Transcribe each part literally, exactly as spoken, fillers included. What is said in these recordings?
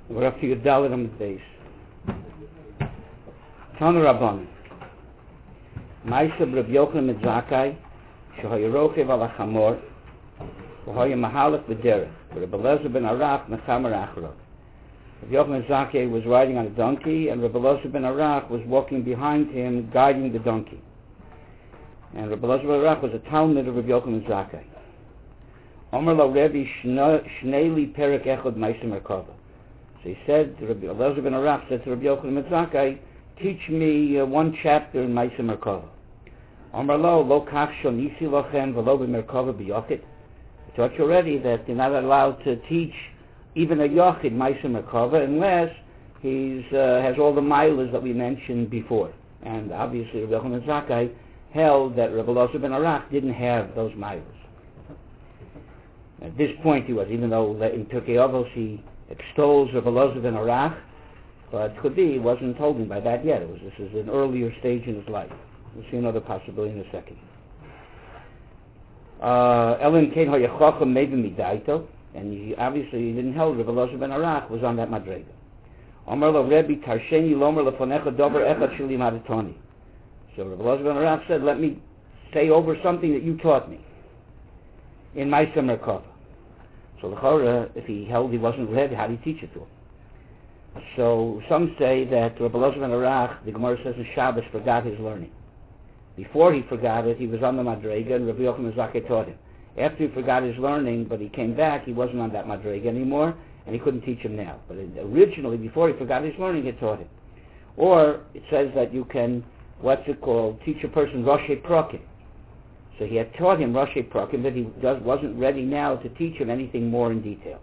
We're up to your Dalit on the base. Tana Rabbanan. Ma'aseh Reb Yochanan Zakai, shehoya rochev al hachamor, v'hoya mahalach b'derech. Reb Elazar ben Arach mechamer acharav. Reb Yochanan Zakai was riding on a donkey, and Reb Elazar ben Arach was walking behind him, guiding the donkey. And Reb Elazar ben Arach was a talmid of Reb Yochanan Zakai. Omer lo Rebbe shnei perek echad ma'aseh merkava. So he said, Rabbi Elazar ben Arach said to Rabbi Yochanan Zakai, teach me uh, one chapter in Ma'aseh Merkava. Amar lo, lo kach shonisi lochem v'lo b'merkava b'yochid. I taught you already that you're not allowed to teach even a yochid Ma'aseh Merkava unless he uh, has all the milas that we mentioned before. And obviously Rabbi Yochanan Zakai held that Rabbi Elazar ben Arach didn't have those milas. At this point he was, even though in Pirkei Avos he extols Rabbi Elazar ben Arach, but could be he wasn't told him by that yet. It was this is an earlier stage in his life. We'll see another possibility in a second. Ellen Kain Hayachacham maybe midaito, and he obviously he didn't hold Rabbi Elazar ben Arach was on that madrega. Amar lo Rebbe Tarsheni Lomer lefonecha dober echad sheli madatoni. So Rabbi Elazar ben Arach said, let me say over something that you taught me in Ma'aseh Merkava. So l'chora, if he held he wasn't ready, how did he teach it to him? So some say that Rabbi Elazar ben Arach, the Gemara says in Shabbos, forgot his learning. Before he forgot it, he was on the madrega, and Rabbi Yochanan Zakai taught him. After he forgot his learning, but he came back, he wasn't on that madrega anymore, and he couldn't teach him now. But originally, before he forgot his learning, he taught him. Or it says that you can, what's it called, teach a person Roshei Prokim. So he had taught him Roshei Prokim, but he does, wasn't ready now to teach him anything more in detail.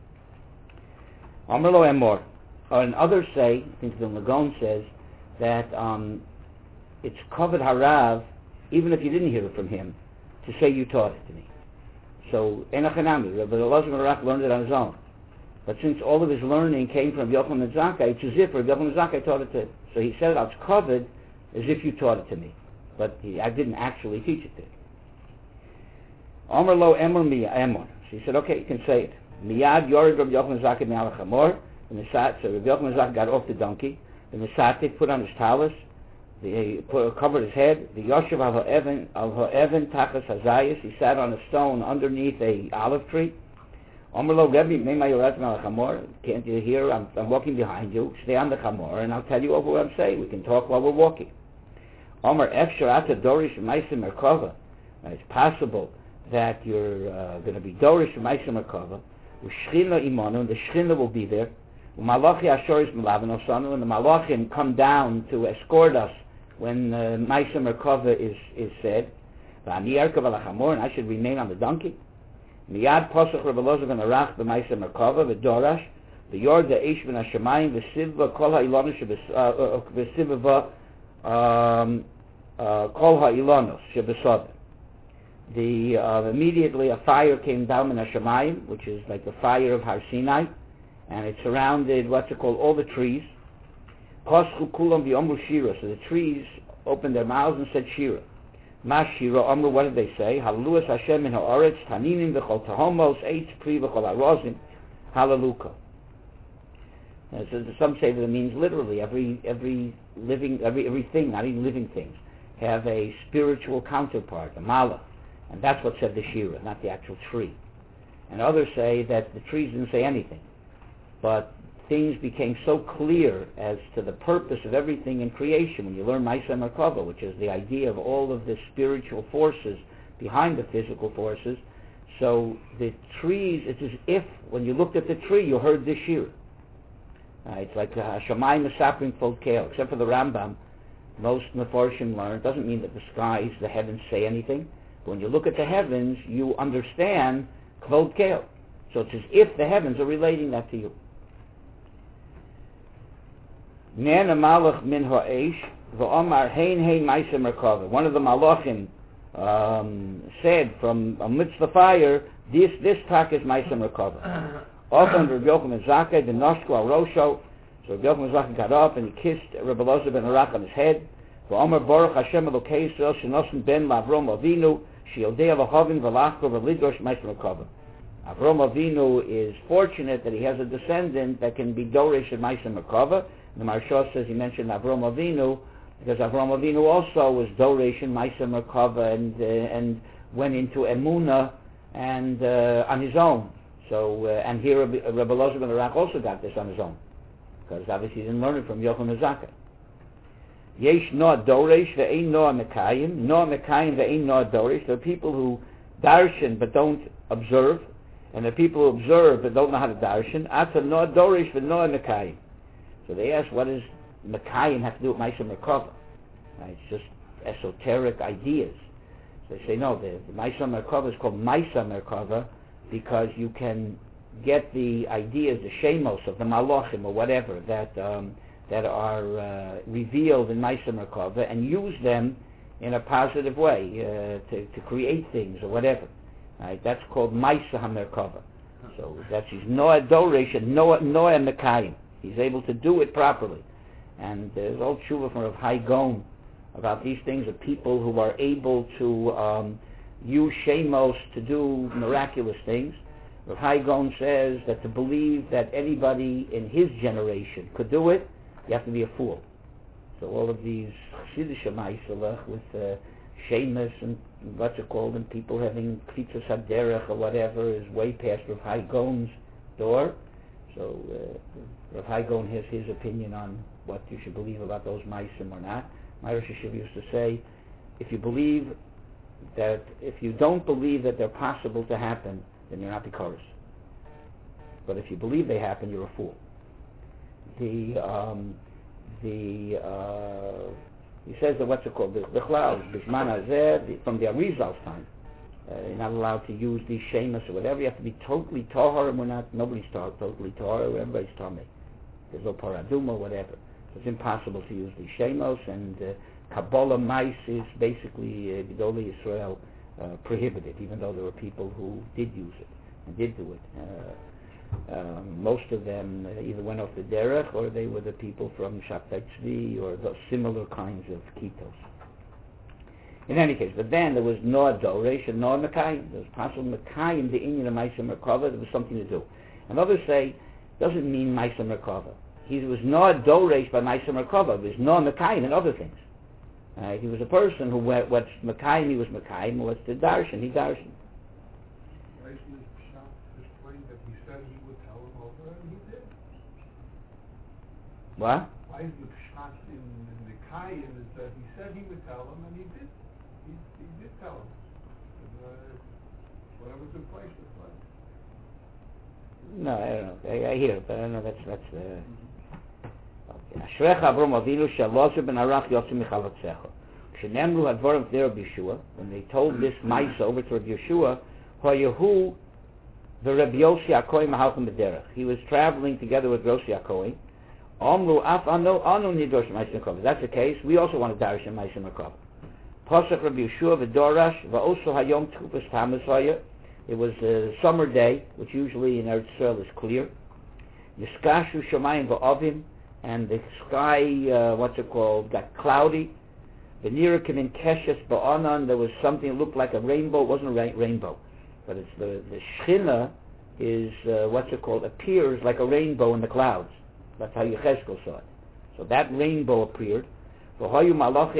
Amar lo emor. And others say, I think the Lagon says, that um, it's covered harav, even if you didn't hear it from him, to say you taught it to me. So, enachanami, Rabbi Elazar ben Arach learned it on his own. But since all of his learning came from Yochanan Zakai, it's as if Rabbi Yochanan Zakai taught it to him. So he said, it's covered as if you taught it to me. But he, I didn't actually teach it to him. Amar lo emor miya emor. So he said, okay, you can say it. Miyad yored Rabbi Yochanan Zakai me'al hachamor. And the sat, so Rabbi Yochanan Zakai got off the donkey. And the satik put on his talus. He put, covered his head. The yoshev al ha'even al ha'even tachas hazayis. He sat on a stone underneath a olive tree. Amar lo Rebbe me'ma yored me'al hachamor. Can't you hear? I'm, I'm walking behind you. Stay on the chamor, and I'll tell you over what I'm saying. We can talk while we're walking. Amar efshar ata dorish ma'aseh merkava. It's possible that you're uh, going to be dorish ma'aseh merkava. U'shchina imanu, and the shchina will be there. U'malachi ashoris melaven osanu, and the malachim come down to escort us when uh, ma'aseh merkava is is said. V'ani erkav al hachamor, and I should remain on the donkey. Miyad posach Rabbi Elazar ben Arach b'ma'aseh merkava v'dorash v'yor da'esh ben hashamayim v'sivva kol ha'ilonu v'sivva kol ha'ilonos shebesod. The uh, immediately a fire came down in Hashemayim, which is like the fire of Har Sinai, and it surrounded what's it called, all the trees. Paschu kulam v'yomru shira. So the trees opened their mouths and said shira. Ma shira amru. What did they say? Hallelujah Hashem in ha'aretz taninim v'chol tahomos eitz pri v'chol harozim hallelujah. So some say that it means literally every every living every everything, not even living things, have a spiritual counterpart, a malach. And that's what said the shira, not the actual tree. And others say that the trees didn't say anything. But things became so clear as to the purpose of everything in creation when you learn Ma'aseh Merkava, which is the idea of all of the spiritual forces behind the physical forces. So the trees, it's as if when you looked at the tree, you heard the shira. Uh, it's like Hashemayim Mesaprim Kvod Keel, except for the Rambam. Most Mefarshim learn, it doesn't mean that the skies, the heavens say anything. When you look at the heavens, you understand Kvod Keel. So it's as if the heavens are relating that to you. Nana malach min ha'esh v'omar hein hein ma'aseh merkava. One of the malachim um, said from amidst the fire, this this tak is ma'aseh merkava. Often Rabbi Yochanan Zakai the noshku al rosho. So Rabbi Yochanan Zakai got up and he kissed Rabbi Elazar ben Arach on his head. V'omar baruch Hashem Elokei Yisrael shenosen ben Lavrom Avinu. I Avram Avinu is fortunate that he has a descendant that can be Dorish and Maisa Merkava. The Maharsha says he mentioned Avram Avinu because Avram Avinu also was Dorish and Maisa Merkava and uh, and went into Emunah and uh, on his own. So uh, and here Rabbi Elazar ben Arak also got this on his own because obviously he didn't learn it from Yochanan Zakkai. Yesh Noah Dorish ve'ein Noah Mekayim, Noah Mekayim ve'ein Noah Dorish. There are people who darshan but don't observe, and there are people who observe but don't know how to darshan. Ata Noah Dorish ve'Noah Mekayim. So they ask, what does Mekayim have to do with Maisa Merkava? Right, it's just esoteric ideas. So they say, no, the, the Maisa Merkava is called Maisa Merkava because you can get the ideas, the shemos of the Malachim or whatever that um, that are uh, revealed in Maisa Merkava and use them in a positive way uh, to, to create things or whatever. Right? That's called Maisa HaMerkava. So that's his Noah Dorish and Noah, Noah Mekayim. He's able to do it properly. And there's old tshuva from Rav Hai Gaon about these things of people who are able to um, use shemos to do miraculous things. Rav Hai Gaon says that to believe that anybody in his generation could do it, you have to be a fool. So all of these Chassidish Maisalach with uh, Shemus and what's it called, and people having Kritzas Haderech or whatever is way past Rav Hai Gaon's door. So uh, Rav Hai Gaon has his opinion on what you should believe about those Maisim or not. My Rosh Hashiva used to say, if you believe that, if you don't believe that they're possible to happen, then you're not Bikaris. But if you believe they happen, you're a fool. The um, the uh, he says that what's it called? The Chlal, Bishman Hazeh, from the Arizal's time. Uh, you're not allowed to use these shemas or whatever. You have to be totally tahar, and we're not. Nobody's tar- totally tahar. Everybody's tamei. There's no paraduma or whatever. So it's impossible to use these shemos, and uh, Kabbalah Mais is basically uh, Gedolei Yisrael uh, prohibited, even though there were people who did use it and did do it. Uh, Um, most of them uh, either went off the derech or they were the people from Shabtai Tzvi or the similar kinds of kitos. In any case, but then there was Noah Doresh and Noah Mekayim. There was possible Mekayim, the Inyan of Maisa Merkava, there was something to do. And others say, doesn't mean Maisa Merkava. He was Noah Doresh by Maisa Merkava. It was Noah Mekayim and other things. Uh, he was a person who went, what's Mekayim, he was Mekayim, what's the Darshan, he Darshan. What? Why is the pshat in, in the Kayim is that he said he would tell him, and he did. He, he did tell him. And, uh, whatever took place was what? No, I don't know. I, I hear it, but I don't know. That's that's. Okay. Ashrecha Avram Avinu sheLozer ben Arach yotzu michalotzecha. Shenemru hadvarim to Rabbi Yeshua, when they told this Maisa over to Rabbi Yeshua, Hayahu the Rabbi Yossi HaKohen Mahalchim b'derech. He was traveling together with Yossi HaKohen. Omru af anu anu nidosh Maisa Merkava. That's the case. We also want to darish in Maisa Merkava. Pasach Rabbi Yeshua v'dorash v'oso hayom tchufas tamas haya. It was a summer day, which usually in Eretz Yisrael is clear. Yiskashu shamayim v'ovim, and the sky, uh, what's it called, got cloudy. V'nira kamin keshes ba'anan. There was something that looked like a rainbow. It wasn't a ra- rainbow, but it's the the Shechina is uh, what's it called, appears like a rainbow in the clouds. That's how Yechezkel saw it. So that rainbow appeared. And the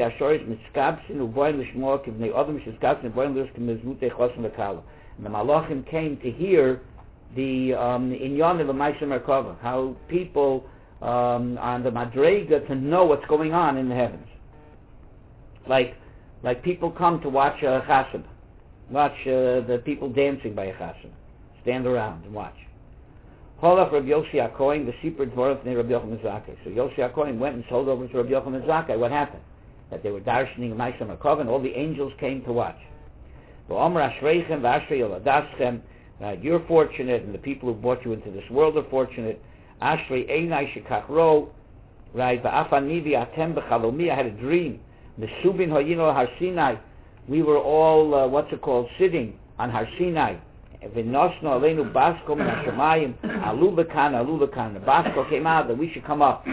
Malachim came to hear the um, Inyan of the Maisa Merkava, how people um, on the Madrega to know what's going on in the heavens. Like like people come to watch a chassid, watch uh, the people dancing by a chassid, stand around and watch. Holach Rabbi Yossi HaKohen, the Sipur Dvorav Nei Rabbi Yochanan Zakkai. So Yossi HaKohen went and told over to Rabbi Yochanan Zakkai what happened. That they were darshaning Maisa Merkava, and all the angels came to watch. V'omer Ashreichem v'Ashrei Yoladaschem. You're fortunate, and the people who brought you into this world are fortunate. Ashrei Einai Shekach Ro. Right? V'af ani v'atem b'chalomi. I had a dream. Mesubin Hoyino Har Sinai. We were all, uh, what's it called, sitting on Har Sinai. V'nosno aleinu basko min hashamayim. Alu b'kan, alu b'kan. The basko came out that we should come up.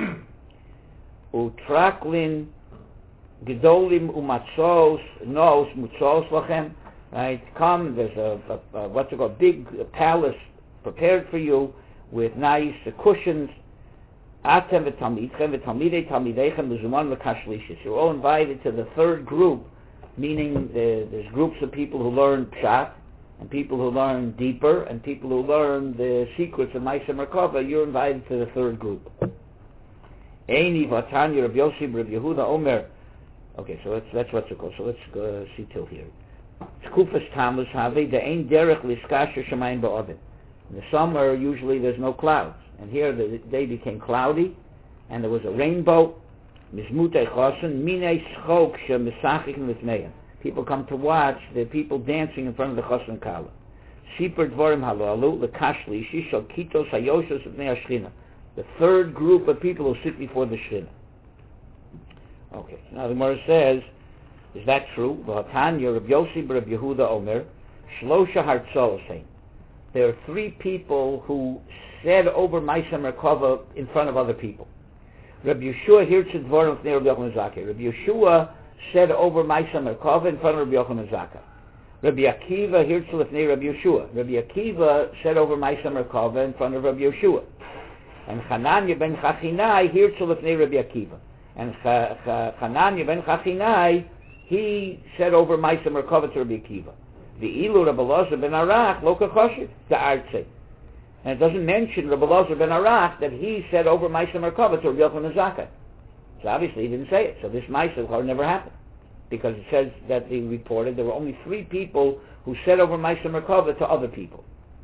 Utraklin gedolim umatzos nos mutzos lachem. Right? Come, there's a, a, a what's it called, big palace prepared for you with nice uh, cushions. Atem v'talmidchem v'talmidei talmideichem l'zuman v'kashlishis. You're all invited to the third group, meaning the, there's groups of people who learn pshat, and people who learn deeper, and people who learn the secrets of Ma'aser Merkava. You're invited to the third group. Eini v'atanya Rav Yossi Rav Yehuda Omer. Okay, so that's that's what's it called. So let's go, uh, see till here. Kufas Tammuz have the ein derech liskasher shemayim ba'oven. In the summer, usually there's no clouds, and here the day became cloudy, and there was a rainbow. Mizmutei chosen minei schok shemisachik lifneihem. People come to watch the people dancing in front of the Chosn Kala. Sipur dvorim halalu lekashlishi shal kitos hayoshos b'nei hashchina. The third group of people who sit before the Shechina. Okay, now the Gemara says, is that true? V'hatanya Rav Yossi Rav Yehuda Omer Shlosha Hartzos. There are three people who said over Ma'aser Merkava in front of other people. Rabbi Yeshua Hirtzid Dvorim Fnei Rabbi Yochanan Zakkai. Rabbi Yeshua said over Ma'aser Merkava in front of Rabbi Yochanan Zakkai. Rabbi Akiva Hirtzid Lefnei Rabbi Yeshua. Rabbi Akiva said over Ma'aser Merkava in front of Rabbi Yeshua. And Chananya ben Chachinai Hirtzid Lefnei Rabbi Akiva. And Chananya ben Chachinai, he said over Ma'aser Merkava to Rabbi Akiva. The Ilu Rabbi Elazar ben Arach Loka Choshev the Artzei. And it doesn't mention Rabbi Elazar ben Arach that he said over Ma'aser Merkava to Rabbi Yochanan Zakkai. So obviously he didn't say it. So this Ma'aser never happened, because it says that they reported there were only three people who said over Ma'aser Merkava to other people.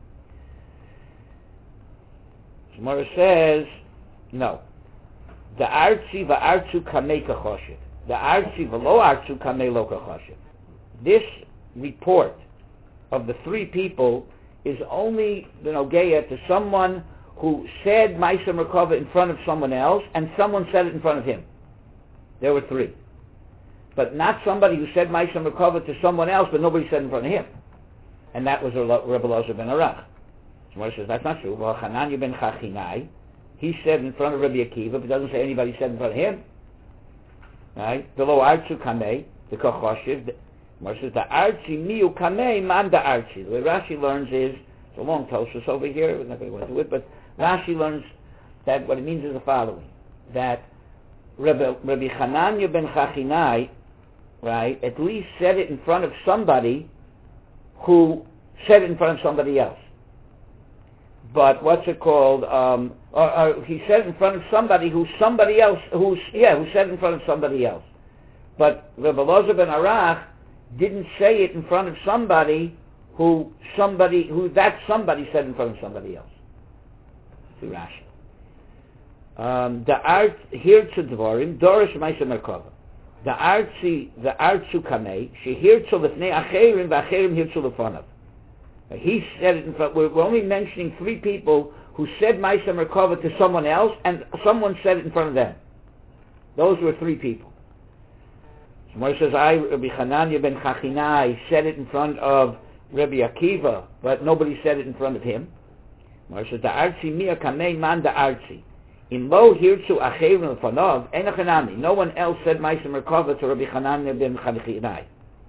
Gemara says no. The Artzi va'artzu kamei kachoshev. The Artzi v'lo artzu kamei lo kachoshev. This report of the three people is only the Nogeya to someone who said Ma'aser Merkava in front of someone else, and someone said it in front of him. There were three. But not somebody who said Ma'aser Merkava to someone else, but nobody said in front of him. And that was Rabbi Elazar ben Arach. Gemara says, that's not true. Well, Chananya ben Chachinai, he said in front of Rabbi Akiva, but it doesn't say anybody said in front of him. Right? The lo artzu kamei, the kachoshev. Gemara says, the artzi miu kamei man the artzi. The way Rashi learns is, it's a long Tosfos over here, we're not going to go into it, but Rashi learns that what it means is the following, that Rabbi, Rabbi Chananya ben Chachinai, right, at least said it in front of somebody who said it in front of somebody else. But what's it called? Um, or, or he said it in front of somebody who somebody else, who's yeah, who said it in front of somebody else. But Rabbi Elazar ben Arach didn't say it in front of somebody who somebody who that somebody said in front of somebody else. See Rashi. Um, the art here to Dvorim Dorish Ma'aser Merkava. The artzi the artzu kamei she hirtzu lefnei acherim v'acherim hirtzu lefanav. He said it in front. We're only mentioning three people who said Ma'aser Merkava to someone else, and someone said it in front of them. Those were three people. Gemara says, I, Rabbi Chananya ben Chachinai, said it in front of Rabbi Akiva, but nobody said it in front of him. Gemara says, the artzi miya kamei man the artzi. In lo hirtzu acherim lefanav enachanami. No one else said Ma'aser Merkava to Rabbi Chananya ben Chachinai.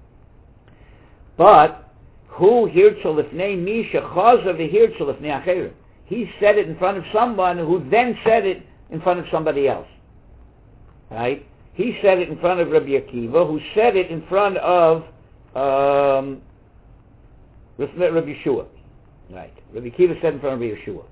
But who hirtzu lefnei mi shechaza v'hirtzu lefnei acherim. He said it in front of someone who then said it in front of somebody else. Right? He said it in front of Rabbi Akiva, who said it in front of um, Rabbi Yeshua. Right? Rabbi Akiva said in front of Rabbi Yeshua.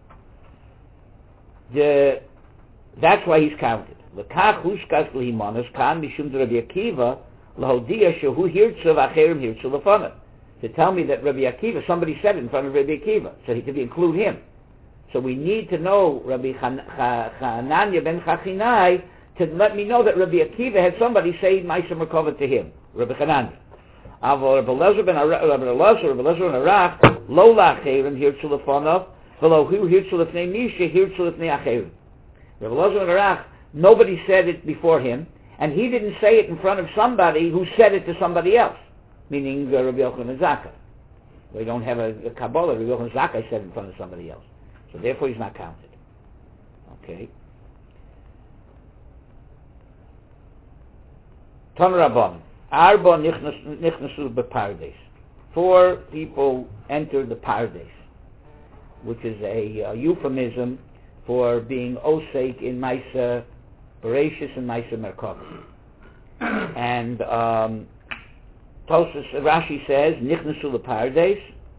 The, that's why he's counted. L'kach hushkas l'himanas kan mishum Rabbi Akiva l'hodia shehu hirtzu v'acherim hirtzu lefanav. To tell me that Rabbi Akiva, somebody said it in front of Rabbi Akiva, so he could include him. So we need to know Rabbi Chananya ben Chachinai to let me know that Rabbi Akiva had somebody say Ma'aser Merkava to him, Rabbi Chananya. Avo Rabbi Elazar ben Elazar, Rabbi Elazar ben Arach, lo la'acherim hirtzu lefanav, v'lo hu hirtzu lefnei misha hirtzu lefnei acherim. Rabbi Elazar ben Arach, nobody said it before him, and he didn't say it in front of somebody who said it to somebody else. Meaning uh, Rabbi Yochanan Zakkai. We don't have a, a Kabbalah. Rabbi Yochanan Zakkai said in front of somebody else. So therefore he's not counted. Okay. Ton Rabban. Arba nichnasu bepardes. four people entered the Pardes, which is a, a euphemism for being osek in Maisa Bereshis and Maisa Merkava. And um, Tosas, Rashi says, Nichnasu lePardes,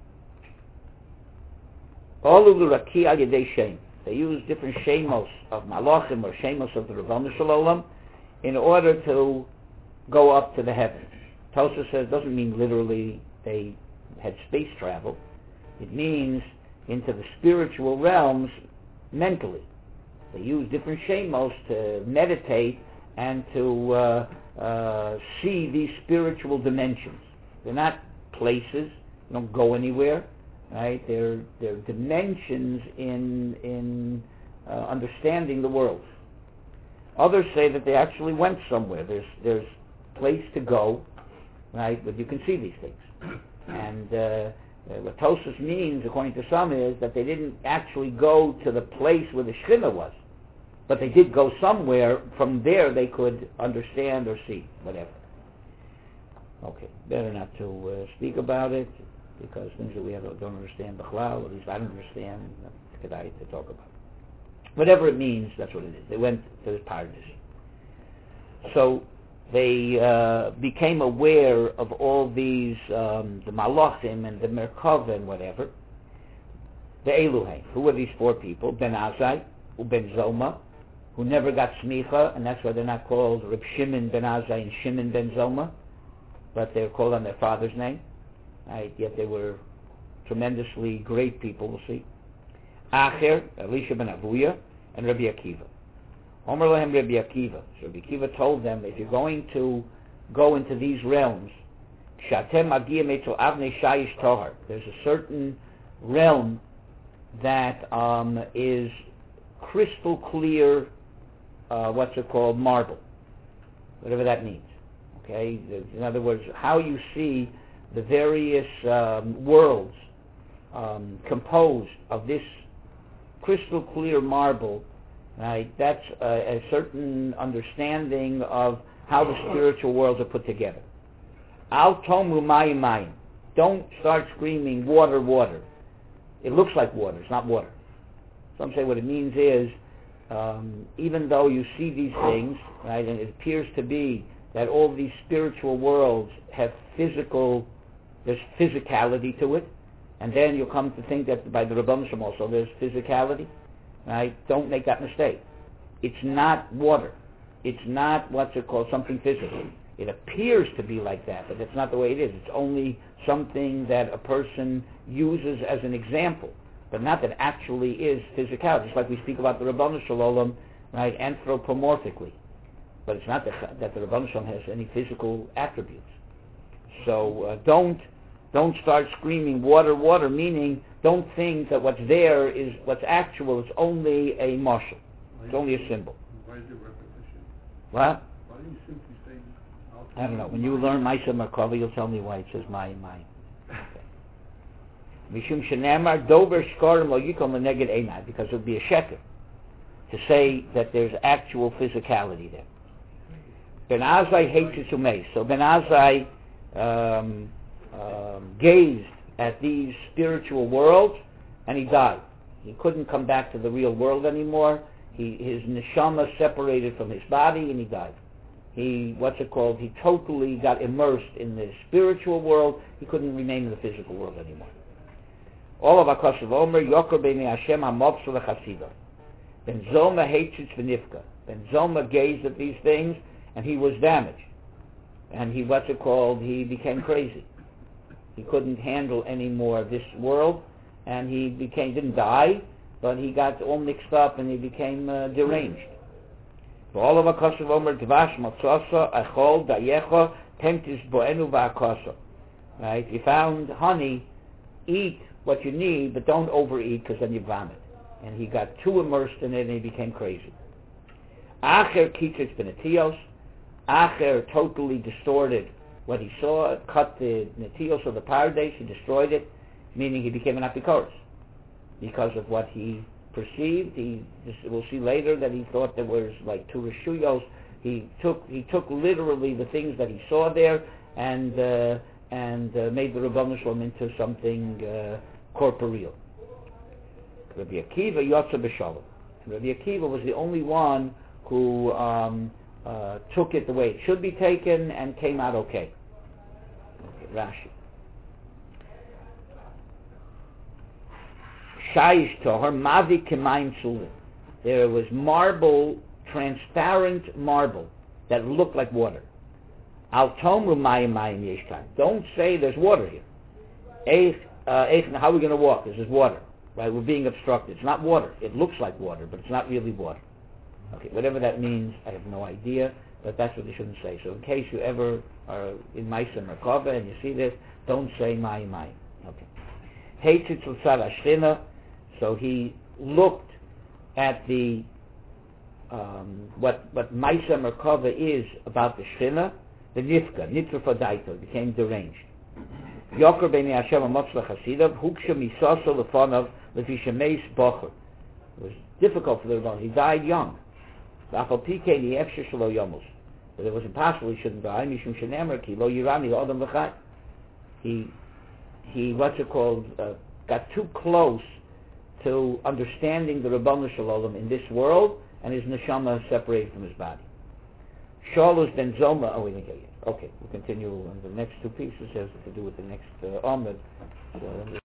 Olu l'Raki al Yedei Shem. They use different shemos of Malachim or shemos of the Rebbeinu Shalom in order to go up to the heavens. Tosas says, doesn't mean literally they had space travel. It means into the spiritual realms mentally. They use different shemos to meditate and to uh, uh, see these spiritual dimensions. They're not places. They don't go anywhere. Right? They're, they're dimensions in in uh, understanding the world. Others say that they actually went somewhere. There's there's place to go, right? But you can see these things. And uh, what Tosas means, according to some, is that they didn't actually go to the place where the Shekhinah was, but they did go somewhere. From there, they could understand or see whatever. Okay, better not to uh, speak about it, because things that we have, don't understand b'chlal, at least I don't understand, it's good to talk about. Whatever it means, that's what it is. They went to the Pardes. So they uh, became aware of all these, um, the Malachim and the Merkava and whatever. The Eluheim. Who were these four people? Ben Azai, Ben Zoma, who never got smicha, and that's why they're not called Reb Shimon Ben Azai and Shimon Ben Zoma, but they're called on their father's name. Right? Yet they were tremendously great people, we'll see. Acher, Elisha ben Avuya, and Rabbi Akiva. Omer Lahem Rabbi Akiva. So Rabbi Akiva told them, if you're going to go into these realms, Shatem Agiyam Etzel Avnei Shayish Tohar, there's a certain realm that um, is crystal clear, uh, what's it called, marble, whatever that means. Okay, in other words, how you see the various um, worlds um, composed of this crystal clear marble, right? That's a, a certain understanding of how the spiritual worlds are put together. Al tomu mayim mayim. Don't start screaming water, water. It looks like water. It's not water. Some say what it means is, um, even though you see these things, right, and it appears to be that all these spiritual worlds have physical, there's physicality to it, and then you'll come to think that by the Rebbeinu Shalom also there's physicality, right? Don't make that mistake. It's not water. It's not, what's it called, something physical. It appears to be like that, but that's not the way it is. It's only something that a person uses as an example, but not that actually is physicality. Just like we speak about the Rebbeinu Shalom, right, anthropomorphically. But it's not that, that the Rebbeinu Shalom has any physical attributes. So uh, don't don't start screaming water, water, meaning don't think that what's there is what's actual. It's only a marshal. It's only a symbol. Why is it repetition? What? Why do you simply say... I don't know. When you learn Maisa Merkava, you'll tell me why it says my, my. Mishum shenamar dover shkorim lo yikom leneged einai, because it would be a sheker to say that there's actual physicality there. Ben Azai hates it to me. So Ben Azai um, um, gazed at these spiritual worlds, and he died. He couldn't come back to the real world anymore. He, his neshama separated from his body, and he died. He, what's it called? He totally got immersed in the spiritual world. He couldn't remain in the physical world anymore. All of Akasav Omer, Yokar B'nei Hashem HaMopsu L'Chasida. Ben Zoma hates it v'nifka. Ben Zoma gazed at these things, and he was damaged. And he, what's it called? He became crazy. He couldn't handle any more of this world, and he became, didn't die, but he got all mixed up, and he became uh, deranged. All of Akasav Omer, Dvash Matzasa, Echol, Dayecha, Temtis Boenu V'Akasa. Right? If you found honey, eat what you need, but don't overeat, because then you vomit. And he got too immersed in it, and he became crazy. Acher Kitzitz Benetios. Acher totally distorted what he saw, cut the Netios of the Pardes, he destroyed it, meaning he became an Apikoros. Because of what he perceived, he, we'll see later that he thought there was like two Rishuyos. He took, he took literally the things that he saw there and uh, and uh, made the Rebbeinu Shalom into something uh, corporeal. Rabbi Akiva Yotza B'Shalom. Rabbi Akiva was the only one who um, uh, took it the way it should be taken and came out okay. Okay, Rashi. Shayish Tohar Mavi Kemayim Sulin. There was marble, transparent marble that looked like water. Al Tomru Mayim Mayim Yeshkan. Don't say there's water here. Eich, uh, eich, how are we going to walk? This is water. Right, we're being obstructed. It's not water. It looks like water, but it's not really water. Okay, whatever that means, I have no idea, but that's what they shouldn't say. So in case you ever are in Maisa Merkava and you see this, don't say Mai Mai. Okay. Heitzitz L'Tzad So he looked at the um, what what Maisa Merkava is about the Shchina, the Nifka, Nitzrufa Daito, became deranged. Yoker B'nei Hashem Amotzla Chasidav, Huksha Misaso Lefonav Lefi Shemeis Bocher. It was difficult for the Rebbe. He died young. V'achal Pikei Ni'efshe Shelo Yomos. But it was impossible he shouldn't die. Mishum Shenemer Ki Lo Yirani Odom V'chai. He, he, what's it called, uh, got too close to understanding the Rebbeinu Shalom in this world, and his neshama separated from his body. Shalus Ben Zoma, oh we didn't get it. Okay, we'll continue on the next two pieces, has to do with the next uh, Ahmed. So